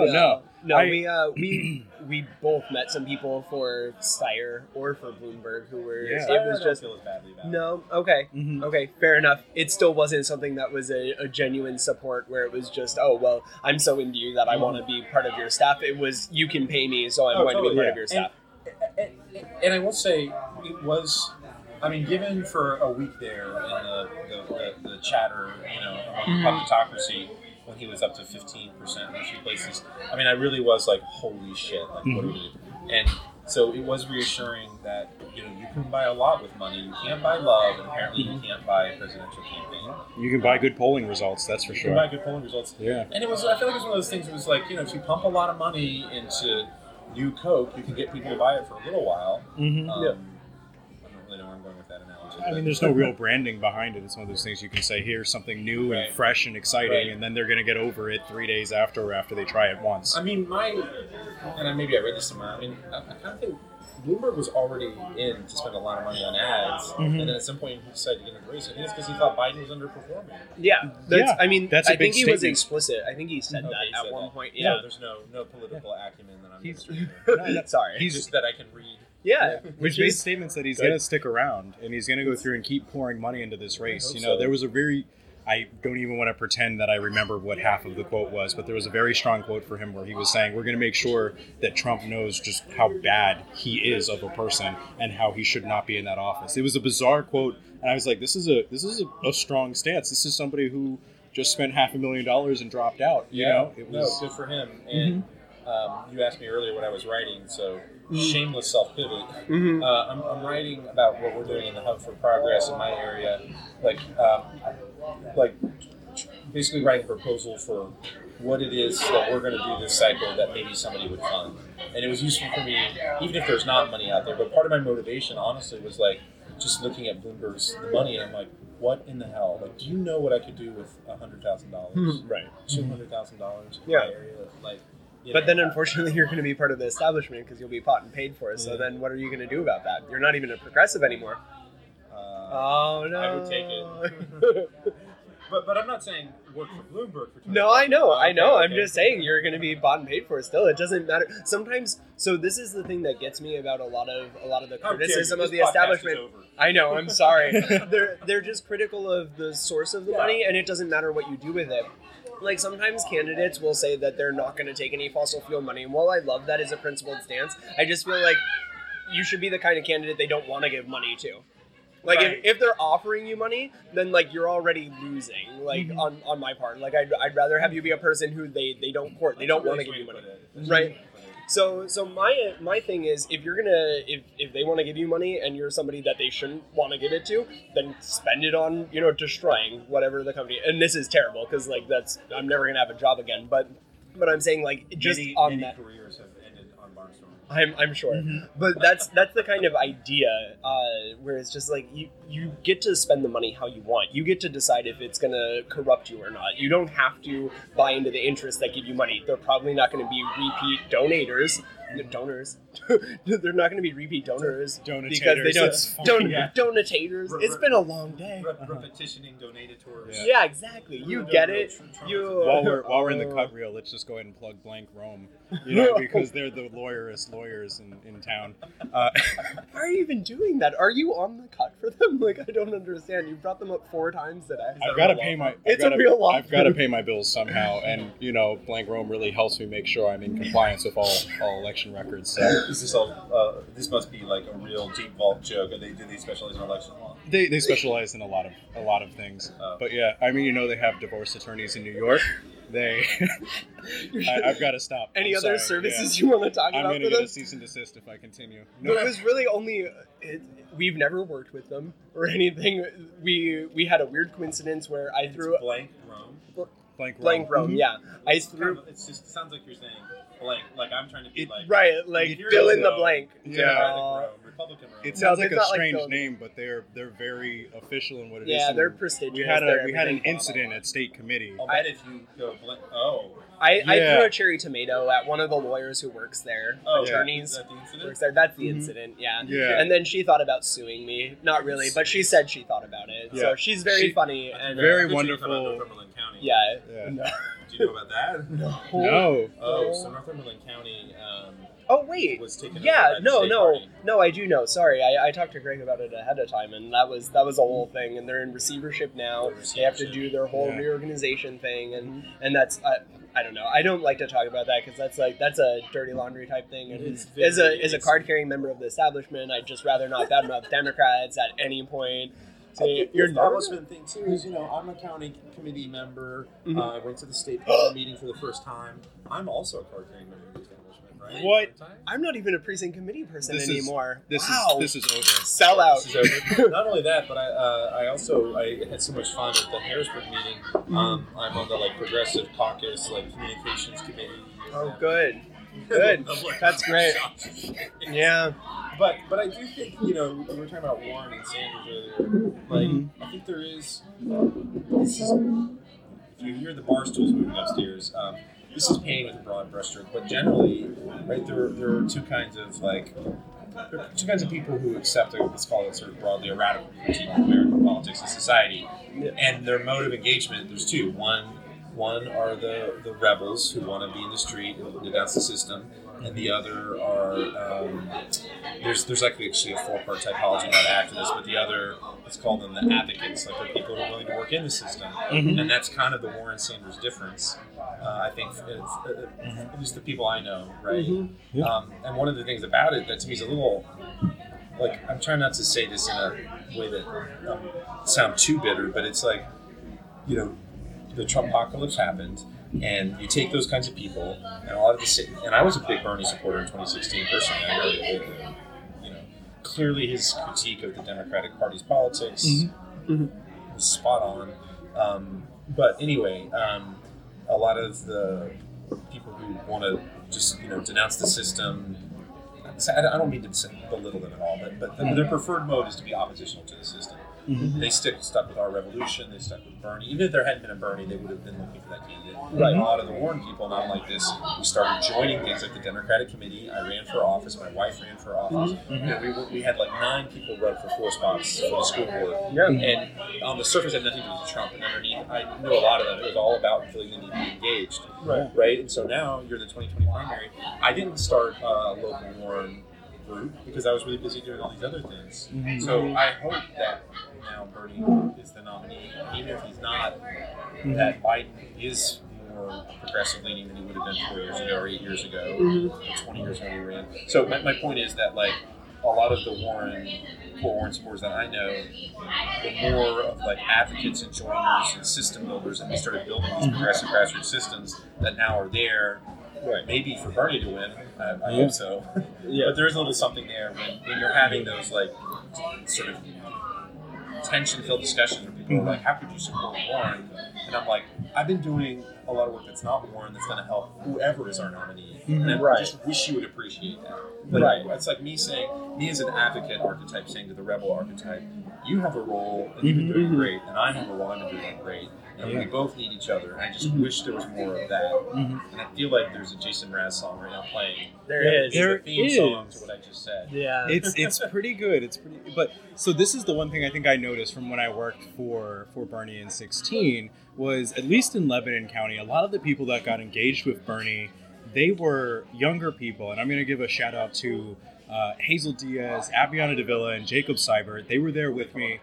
No. We both met some people for Steyer or for Bloomberg who were. Yeah. It was just feel as badly about. No. Okay. Okay. Fair enough. It still wasn't something that was a genuine support where it was just, oh well, I'm so into you that I want to be part of your staff. It was, you can pay me, so I'm going to be part of your staff. And I will say, it was. I mean, given for a week there in the chatter, among publicocracy, when he was up to 15% in a few places, I mean, I really was like, holy shit, what do we do? And so it was reassuring that, you can buy a lot with money. You can't buy love, and apparently you can't buy a presidential campaign. You can buy good polling results, that's for sure. You can buy good polling results. Yeah. And I feel like it was one of those things, it was like, if you pump a lot of money into new Coke, you can get people to buy it for a little while. Mhm. I don't really know where I'm going with that analogy. I mean, there's no real branding behind it. It's one of those things you can say, here's something new Right. and fresh and exciting, Right. and then they're going to get over it 3 days after they try it once. I mean, maybe I read this somewhere. I mean, I kind of think Bloomberg was already in to spend a lot of money on ads, and then at some point he decided to get into the race. I think it's because he thought Biden was underperforming. Yeah, I mean, that's a I think big he was statement. explicit. I think he said Okay, that he at said one that. point. So Yeah, there's no political acumen that I'm He's- using. sorry. He's Just that I can read. Yeah, Which made statements that he's going to stick around and he's going to go through and keep pouring money into this race. hope You know, so. there was a very, I don't even want to pretend that I remember what half of the quote was, but there was a very strong quote for him where he was saying, we're going to make sure that Trump knows just how bad he is of a person and how he should not be in that office. It was a bizarre quote, and I was like, this is a strong stance. This is somebody who just spent $500,000 and dropped out. You know, it was good for him. And you asked me earlier what I was writing, so shameless self-pivot. I'm writing about what we're doing in the Hub for Progress in my area, like basically writing a proposal for what it is that we're going to do this cycle that maybe somebody would fund. And it was useful for me, even if there's not money out there. But part of my motivation, honestly, was like just looking at Bloomberg's money, and I'm like, what in the hell? Like, do you know what I could do with $100,000? Right. $200,000? Yeah. My area, like. But then, unfortunately, you're going to be part of the establishment because you'll be bought and paid for. So then, what are you going to do about that? You're not even a progressive anymore. Oh no! I would take it. But I'm not saying work for Bloomberg for 20 No, I know. I'm okay. just saying you're going to be bought and paid for. Still, it doesn't matter. Sometimes, so this is the thing that gets me about a lot of the How dare criticism you, of this the podcast establishment. is over. I know. I'm sorry. They're just critical of the source of the money, and it doesn't matter what you do with it. Like, sometimes candidates will say that they're not going to take any fossil fuel money, and while I love that as a principled stance, I just feel like you should be the kind of candidate they don't want to give money to. Like, Right. if they're offering you money, then, like, you're already losing, like, on my part. Like, I'd rather have you be a person who they don't court. They don't want to give you money. Right. So my thing is, if you're gonna if they want to give you money and you're somebody that they shouldn't want to give it to, then spend it on destroying whatever the company. And this is terrible because like I'm never gonna have a job again. But I'm saying like just on many that. careers have ended on Barnstorm. I'm sure, but that's the kind of idea where it's just like you get to spend the money how you want. You get to decide if it's going to corrupt you or not. You don't have to buy into the interests that give you money. They're probably not going to be repeat donors. They're not going to be repeat donors because they don't. Donatators. It's been a long day. Repetitioning donators. Yeah, exactly. You get it. While we're in the cut reel, let's just go ahead and plug Blank Rome, because they're the lawyerist lawyers in town. Why are you even doing that? Are you on the cut for them? Like, I don't understand. You brought them up 4 times today. I've got to pay my. It's a real law. I've got to pay my bills somehow, and Blank Rome really helps me make sure I'm in compliance with all election records. So Is this all? This must be like a real deep vault joke. Do they specialize in election law? they specialize in a lot of things. But yeah, I mean, they have divorce attorneys in New York. I've got to stop. Any I'm other sorry. services Yeah. you want to talk I'm about going to for get them? a cease and desist if I continue. But it was really only we've never worked with them or anything. We had a weird coincidence where I threw Blank Rome. Blank Rome. Yeah, I threw. It just sounds like you're saying blank. Like I'm trying to be like Right, like Here fill is in the no blank. Democratic Rome, Republican Rome. It No, sounds like it's a not like strange Phil. name, but they're very official in what it is. Yeah, And they're prestigious. We had They're an everything. incident at state committee. I'll bet if you go blank. Oh. I Yeah. threw a cherry tomato at one of the lawyers who works there. Oh, attorneys. Is that the incident? Works there. That's the incident, yeah. Yeah. And then she thought about suing me. Not really, but she said she thought about it. Yeah. So she's very She- funny and very Good thing you come out of wonderful. Northumberland County. yeah. Yeah. No. Do you know about that? No. Oh, so Northumberland County Oh wait. was taken over Yeah, by the no, state no, party. no. I do know. Sorry, I talked to Greg about it ahead of time, and that was a whole thing. And they're in receivership now. They have to do their whole Yeah. reorganization thing, and that's I don't know. I don't like to talk about that because that's a dirty laundry type thing. And It's as very- a card carrying member of the establishment, I'd just rather not badmouth Democrats at any point. Say, Your you're never establishment thing too is, I'm a county committee member. I went to the state party meeting for the first time. I'm also a card carrying member of the establishment, right? What? I'm not even a precinct committee person anymore. This Wow. is over. Sell out. This is over. Not only that, but I had so much fun at the Harrisburg meeting. I'm on the progressive caucus communications committee. Oh, good. Good. That's great. Yeah. But I do think, we were talking about Warren and Sanders earlier. Like, I think there is. This is, if you hear the bar stools moving upstairs, this is painting with a broad brushstroke. But generally, right, there are two kinds of people who accept let's call it sort of broadly a radical critique of American politics and society, and their mode of engagement. There's two. One are the rebels who want to be in the street and denounce the system, and the other are there's actually a four-part typology, not activists, but the other, let's call them the advocates, like the people who are willing to work in the system, and that's kind of the Warren Sanders difference. I think, at least the people I know, right? And one of the things about it that to me is a little, like, I'm trying not to say this in a way that sound too bitter, but it's like, the Trumpocalypse happened, and you take those kinds of people, and a lot of and I was a big Bernie supporter in 2016 personally. I really, clearly his critique of the Democratic Party's politics was spot on. But anyway, a lot of the people who want to just denounce the system. I don't mean to belittle them at all, but their preferred mode is to be oppositional to the system. They stuck with our revolution. They stuck with Bernie. Even if there hadn't been a Bernie, they would have been looking for that candidate. Right. A lot of the Warren people, not like this, we started joining things like the Democratic Committee. I ran for office. My wife ran for office. We had like 9 people run for 4 spots for the school board. Yeah. And on the surface, it had nothing to do with Trump. And underneath, I knew a lot of them. It was all about feeling the need to be engaged. Right. And so now you're the 2020 primary. I didn't start a local Warren group because I was really busy doing all these other things. So I hope that now Bernie is the nominee, even if he's not, that Biden is more progressive leaning than he would have been 4 years ago or 8 years ago, or 20 years ago when he ran. So my point is that, like, a lot of the Warren supporters that I know were more of like advocates and joiners and system builders, and we started building these progressive grassroots systems that now are there. Right. Maybe for Bernie to win, I hope so. But there is a little something there when you're having those like sort of tension-filled discussions where people are like, "How could you support Warren?" And I'm like, I've been doing a lot of work that's not Warren that's going to help whoever is our nominee, and I just wish you would appreciate that. But it's like me as an advocate archetype saying to the rebel archetype, you have a role and you've been doing great, and I have a role and I've been doing great. And we both need each other. And I just wish there was more of that. And I feel like there's a Jason Mraz song right now playing. There is. There theme song to what I just said. Yeah. It's pretty good. But so this is the one thing I think I noticed from when I worked for Bernie in 2016 was, at least in Lebanon County, a lot of the people that got engaged with Bernie, they were younger people. And I'm going to give a shout out to Hazel Diaz, Abiana Davila, and Jacob Seibert. They were there with me.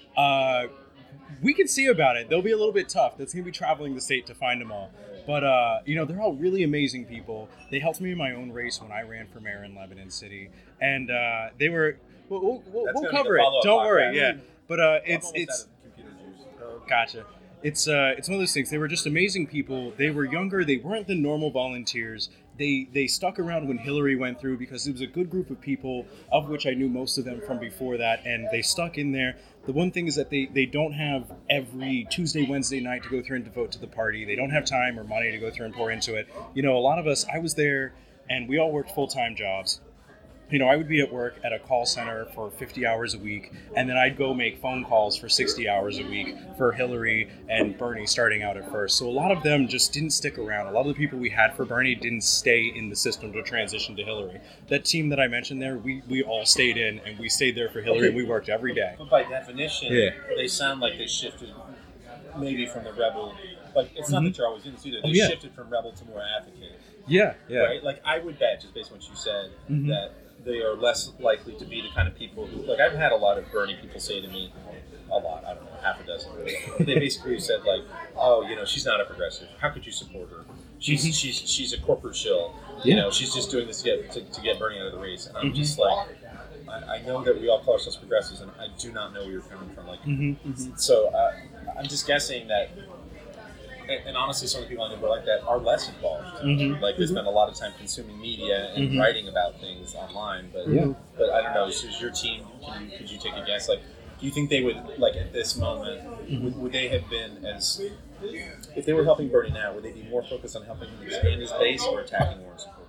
We can see about it. They'll be a little bit tough. That's going to be traveling the state to find them all. But, they're all really amazing people. They helped me in my own race when I ran for mayor in Lebanon City. And they were... We'll cover it. Don't worry. Yeah. But it's gotcha. It's one of those things. They were just amazing people. They were younger. They weren't the normal volunteers. They stuck around when Hillary went through because it was a good group of people, of which I knew most of them from before that, and they stuck in there. The one thing is that they don't have every Tuesday, Wednesday night to go through and devote to the party. They don't have time or money to go through and pour into it. A lot of us, I was there, and we all worked full-time jobs. I would be at work at a call center for 50 hours a week, and then I'd go make phone calls for 60 hours a week for Hillary and Bernie starting out at first. So a lot of them just didn't stick around. A lot of the people we had for Bernie didn't stay in the system to transition to Hillary. That team that I mentioned there, we all stayed in, and we stayed there for Hillary, and we worked every day. But by definition, they sound like they shifted maybe from the rebel. Like, it's not that you're always in this either. They shifted from rebel to more advocate. Yeah. Right? Like, I would bet, just based on what you said, that they are less likely to be the kind of people who, like, I've had a lot of Bernie people say to me, I don't know, half a dozen. They basically said, like, oh, she's not a progressive. How could you support her? She's a corporate shill. She's just doing this to get Bernie out of the race. And I'm just like, I know that we all call ourselves progressives, and I do not know where you're coming from. Like, so I'm just guessing that. And honestly, some of the people I know who are like that are less involved. Like, they spend a lot of time consuming media and writing about things online. But I don't know. So is your team? Could you take a guess? Like, do you think they would, like, at this moment, would they have been as, if they were helping Bernie now, would they be more focused on helping him expand his base or attacking Warren supporters?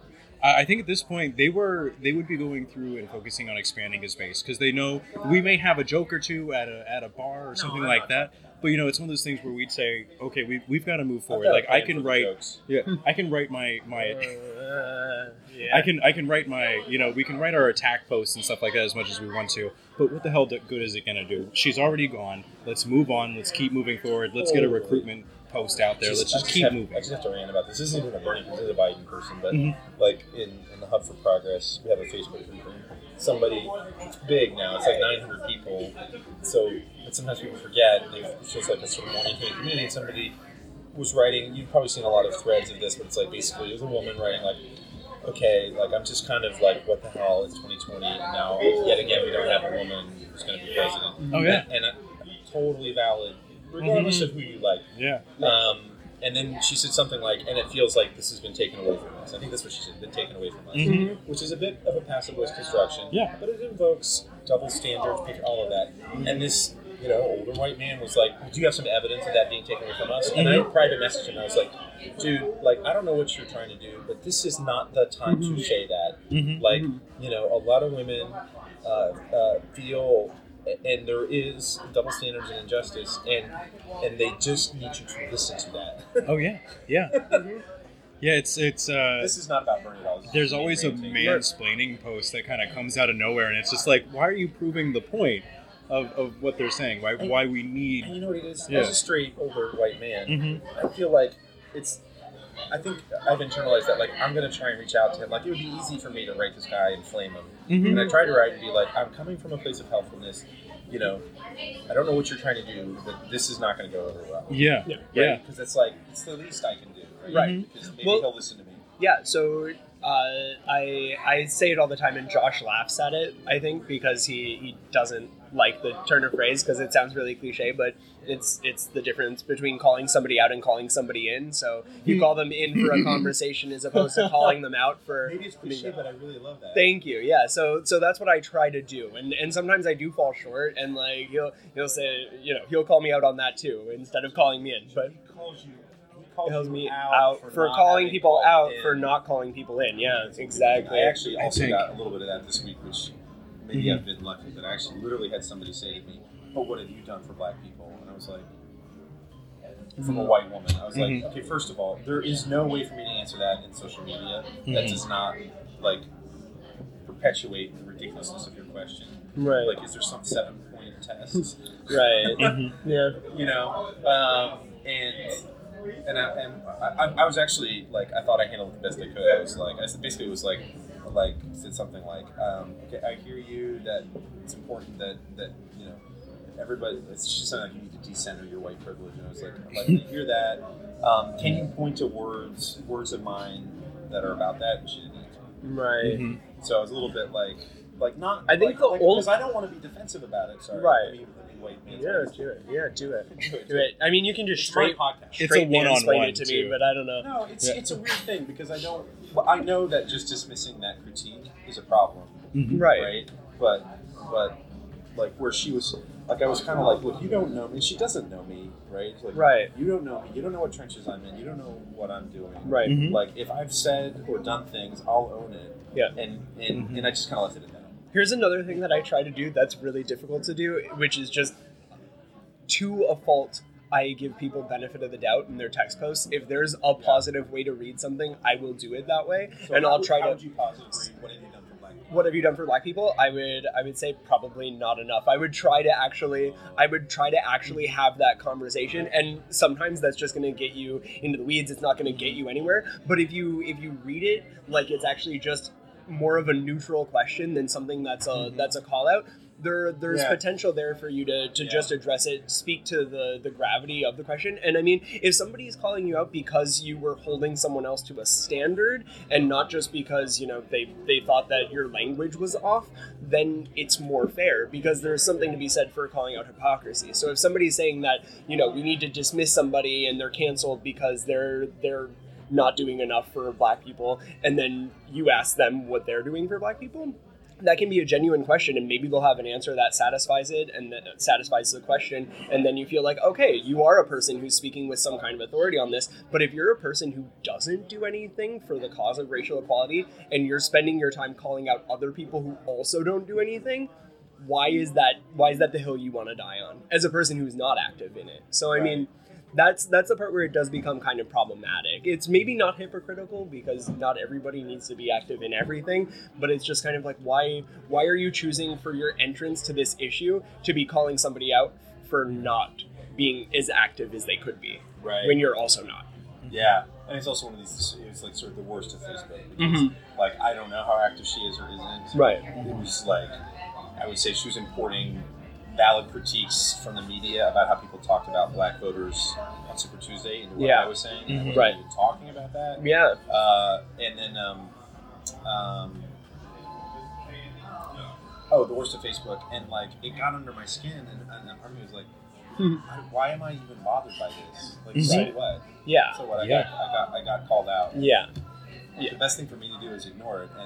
I think at this point they would be going through and focusing on expanding his base because they know we may have a joke or two at a bar or something like that. But it's one of those things where we'd say, okay, we've got to move forward. Like I can write, I can write my I can write my, we can write our attack posts and stuff like that as much as we want to. But what the hell good is it going to do? She's already gone. Let's move on. Let's keep moving forward. Let's get a recruitment post out there. Let's just keep moving. I just have to rant about this. This isn't even a Bernie, this is a Biden person, but like in the Hub for Progress, we have a Facebook group. Somebody, it's big now. It's like 900 people. But sometimes people forget. It's just like a sort of oriented community. And somebody was writing. You've probably seen a lot of threads of this, but it's like basically it was a woman writing like, okay, like I'm just kind of like, what the hell? It's 2020 and now yet again we don't have a woman who's going to be president. Oh yeah, and totally valid, regardless of who you like. Yeah. And then she said something like, and it feels like this has been taken away from us. I think that's what she said, been taken away from us. Which is a bit of a passive voice construction. Yeah. But it invokes double standards, all of that. And this, older white man was like, do you have some evidence of that being taken away from us? And I private messaged him, and I was like, dude, like, I don't know what you're trying to do, but this is not the time to say that. Like, a lot of women feel... And there is double standards and injustice, and they just need you to listen to that. Oh yeah. Yeah, it's this is not about Bernie at all. There's always a mansplaining post that kind of comes out of nowhere, and it's just like, why are you proving the point of what they're saying? Why we need? And you know what it is? As a straight older white man, I feel like I think I've internalized that, like, I'm going to try and reach out to him. Like, it would be easy for me to write this guy and flame him. And I try to write and be like, I'm coming from a place of helpfulness. I don't know what you're trying to do, but this is not going to go over well. Yeah. Because it's like, it's the least I can do. Right. Because maybe he'll listen to me. Yeah, so I say it all the time, and Josh laughs at it, I think, because he doesn't like the turn of phrase because it sounds really cliche, but it's the difference between calling somebody out and calling somebody in. So you call them in for a conversation as opposed to calling them out for... Maybe it's cliche, but I really love that. Thank you. Yeah, so that's what I try to do. And sometimes I do fall short, and like he'll say, he'll call me out on that too, instead of calling me in. But he calls me out for calling people out for not calling people in. Yeah, exactly. I actually also got a little bit of that this week, which maybe I've been lucky, but I actually literally had somebody say to me, "But what have you done for Black people?" And I was like, from a white woman, I was like, okay, first of all, there is no way for me to answer that in social media. That does not like perpetuate the ridiculousness of your question. Right. Like, is there some 7-point test? Right. Yeah. And I was actually like, I thought I handled it the best I could. I was like, basically it was like said something like, okay, I hear you that it's important that everybody. It's just something like you need to decenter your white privilege. And I was like, I hear that. Can you point to words of mine that are about that? And she didn't answer. Right. So I was a little bit like not. I think because I don't want to be defensive about it. Sorry. Right. White man. Yeah, do it. I mean, you can just straight It's a one-on-one explain it to too. me, but I don't know. No, it's a weird thing because I know that just dismissing that critique is a problem, right? But like where she was, like I was kind of like, look, you don't know me. She doesn't know me, right? Like, right. You don't know me. You don't know what trenches I'm in. You don't know what I'm doing. Right. Like if I've said or done things, I'll own it. Yeah. And I just kind of left it at that. Here's another thing that I try to do that's really difficult to do, which is just, to a fault, I give people benefit of the doubt in their text posts. If there's a positive way to read something, I will do it that way, so and I'll try to. How would you positively read? What have you done for Black people? I would say probably not enough. I would try to actually have that conversation, and sometimes that's just going to get you into the weeds. It's not going to get you anywhere. But if you read it like it's actually just more of a neutral question than something that's a call out, there's potential there for you to just address it, speak to the gravity of the question. And I mean, if somebody is calling you out because you were holding someone else to a standard and not just because they thought that your language was off, then it's more fair, because there's something to be said for calling out hypocrisy. So if somebody's saying that we need to dismiss somebody and they're canceled because they're not doing enough for Black people, and then you ask them what they're doing for Black people, that can be a genuine question, and maybe they'll have an answer that satisfies it and that satisfies the question, and then you feel like, okay, you are a person who's speaking with some kind of authority on this. But if you're a person who doesn't do anything for the cause of racial equality, and you're spending your time calling out other people who also don't do anything, why is that the hill you want to die on as a person who's not active in it? So I mean, that's the part where it does become kind of problematic. It's maybe not hypocritical because not everybody needs to be active in everything, but it's just kind of like, why are you choosing for your entrance to this issue to be calling somebody out for not being as active as they could be, when you're also not? Yeah, and it's also one of these, it's like sort of the worst of Facebook, because like, I don't know how active she is or isn't. Right. It was like, I would say she was importing valid critiques from the media about how people talked about black voters on Super Tuesday and what I was saying. I wasn't even talking about that. Yeah. And then, the worst of Facebook, and like, it got under my skin, and part of me was like, why am I even bothered by this? Like, so what? Yeah. So what? I got called out. Yeah. The best thing for me to do is ignore it, and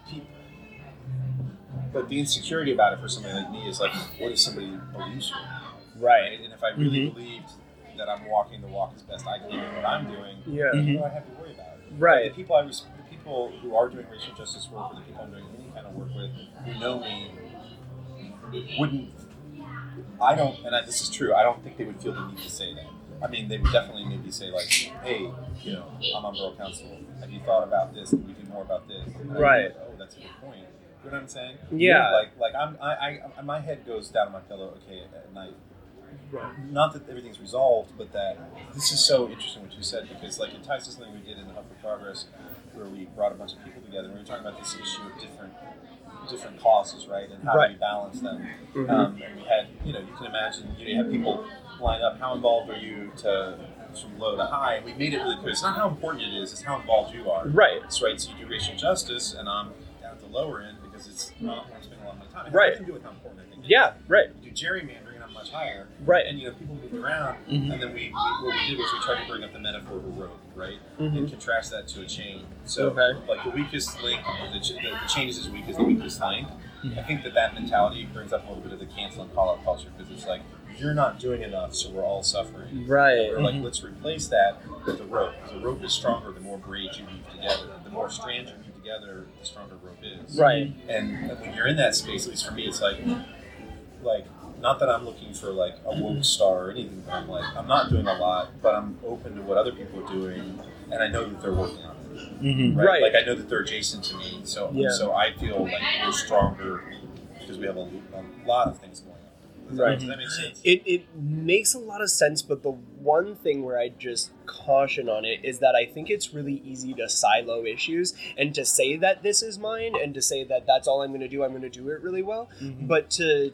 but the insecurity about it for somebody like me is like, what if somebody believes you? Right. And if I really believed that I'm walking the walk as best I can in what I'm doing, what do I have to worry about? Right. Like, the people who are doing racial justice work, or the people I'm doing any kind of work with, who know me, wouldn't. This is true. I don't think they would feel the need to say that. I mean, they would definitely maybe say like, hey, I'm on borough council. Have you thought about this? Can we do more about this? And right. That's a good point. You know what I'm saying? Yeah. Like my head goes down on my pillow, at night. Right. Not that everything's resolved, but that this is so interesting what you said, because like it ties to something we did in the Hub for Progress, where we brought a bunch of people together and we were talking about this issue of different causes, right? And how do we balance them? And we had, you can imagine, you have people line up. How involved are you from low to high? And we made it really clear. It's not how important it is; it's how involved you are. Right. So you do racial justice, and I'm down at the lower end because it's not where I'm spending a lot of my time. It has nothing to do with how important I think. Yeah. Right. You do gerrymandering, and I'm much higher. Right. And people move around, and then what we did was we tried to bring up the metaphor of a road, right, and contrast that to a chain. So like the weakest link, the chain is as weak as the weakest link. I think that mentality brings up a little bit of the cancel and call out culture, because it's like, you're not doing enough, so we're all suffering. Right. Or like, let's replace that with the rope. The rope is stronger the more braids you weave together. The more strands you weave together, the stronger rope is. Right. And when you're in that space, at least for me, it's like not that I'm looking for like a woke star or anything, but I'm not doing a lot, but I'm open to what other people are doing, and I know that they're working on it. Right? Like I know that they're adjacent to me, so I feel like we're stronger because we have a lot of things going on. Does that make sense? It makes a lot of sense, but the one thing where I just caution on it is that I think it's really easy to silo issues and to say that this is mine and to say that that's all I'm going to do it really well, but to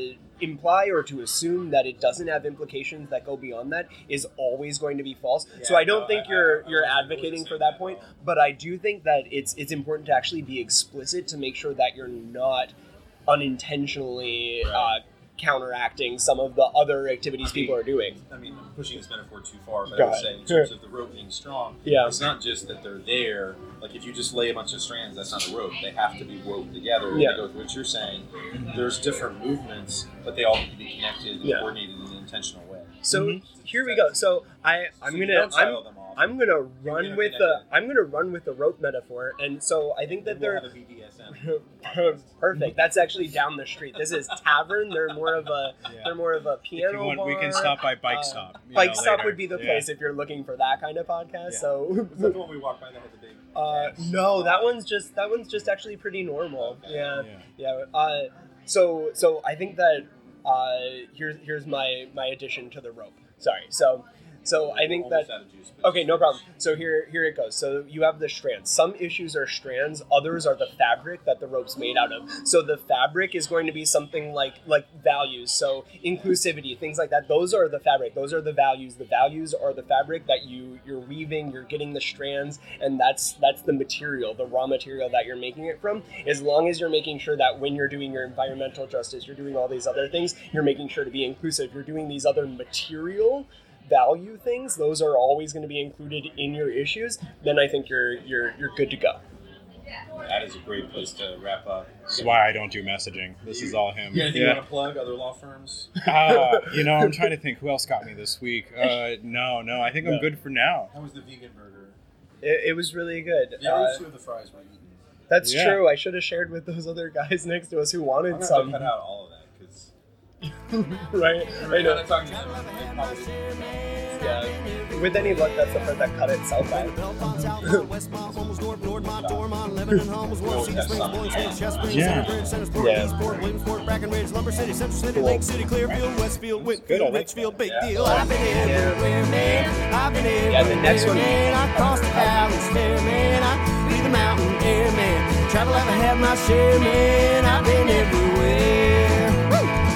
imply or to assume that it doesn't have implications that go beyond that is always going to be false. So I don't think you're advocating for that point, but I do think that it's important to actually be explicit to make sure that you're not unintentionally counteracting some of the other activities people are doing. I mean, I'm pushing this metaphor too far, but I would say in terms of the rope being strong, it's not just that they're there. Like if you just lay a bunch of strands, that's not a rope. They have to be woven together. To go with what you're saying. There's different movements, but they all need to be connected and coordinated in an intentional way. So here we go. So I'm gonna run with the rope metaphor, and so I think that they're perfect. That's actually down the street. This is tavern. They're more of a piano bar. We can stop by Bike Stop. Bike Stop would be the place if you're looking for that kind of podcast. Yeah. So is that the one we walk by that had the big? No, that one's just actually pretty normal. Okay. Yeah. So I think that here's my addition to the rope. Sorry. So I think that okay, no problem. So here it goes. So you have the strands. Some issues are strands, others are the fabric that the rope's made out of. So the fabric is going to be something like values. So inclusivity, things like that. Those are the fabric. Those are the values. The values are the fabric that you're weaving. You're getting the strands, and that's the material, the raw material that you're making it from. As long as you're making sure that when you're doing your environmental justice, you're doing all these other things, you're making sure to be inclusive. You're doing these other material value things, those are always going to be included in your issues, then I think you're good to go. that is a great place to wrap up. This is why I don't do messaging. This is all him. You want to plug other law firms? I'm trying to think who else got me this week. No, I think I'm good for now. How was the vegan burger? It was really good. Two of the fries were eaten. That's true. I should have shared with those other guys next to us who wanted some. I'm cut out all of that because. Right. I know. Talking to them. Yeah. With any luck, that's the part that cut itself out. Good. Richfield, big deal. I've been everywhere, man. I've been everywhere. Yeah, the next one. Man. I crossed the valleys, fair man. I be the mountain air man. Travel, I've had my share, man. I've been everywhere. Woo!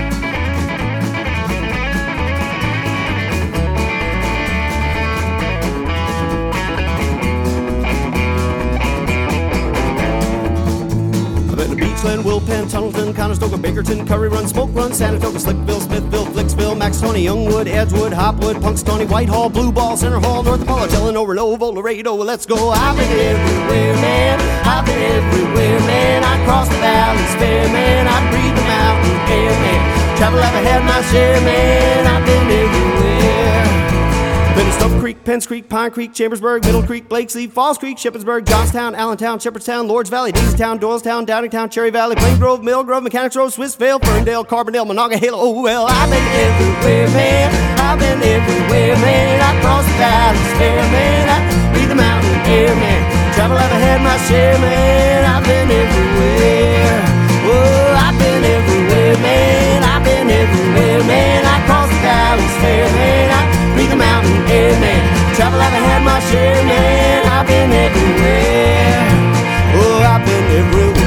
Beachland, Wilpen, Tunnelton, Conestoga, Bakerton, Curry Run, Smoke Run, Sanatoga, Slickville, Smithville, Flicksville, Maxtony, Youngwood, Edgewood, Hopwood, Punxsutawney, Whitehall, Blue Ball, Center Hall, North Apollo, Delano, Renovo, Laredo, let's go. I've been everywhere, man. I've been everywhere, man. I crossed the valleys, fair man. I breathe the mountain air, man. Travel, I've had my share, man. I've been everywhere. Been to Stuff Creek, Penns Creek, Pine Creek, Chambersburg, Middle Creek, Blakesley, Falls Creek, Shippensburg, Johnstown, Allentown, Shepherdstown, Lords Valley, Daisy-town, Doylestown, Downingtown, Cherry Valley, Plain Grove, Mill Grove, Mechanics Road, Swissvale, Ferndale, Carbondale, Monongahela. Oh well, I've been everywhere, man. I've been everywhere, man. I crossed the valleys, fair man. I breathe the mountain air, man. Travel, I've had my share, man. I've been everywhere. Oh, I've been everywhere, man. I've been everywhere, man. I crossed the valleys, fair man. I breathe the mountain air, man. Travel, I've had my share, man. I've been everywhere. Oh, I've been everywhere.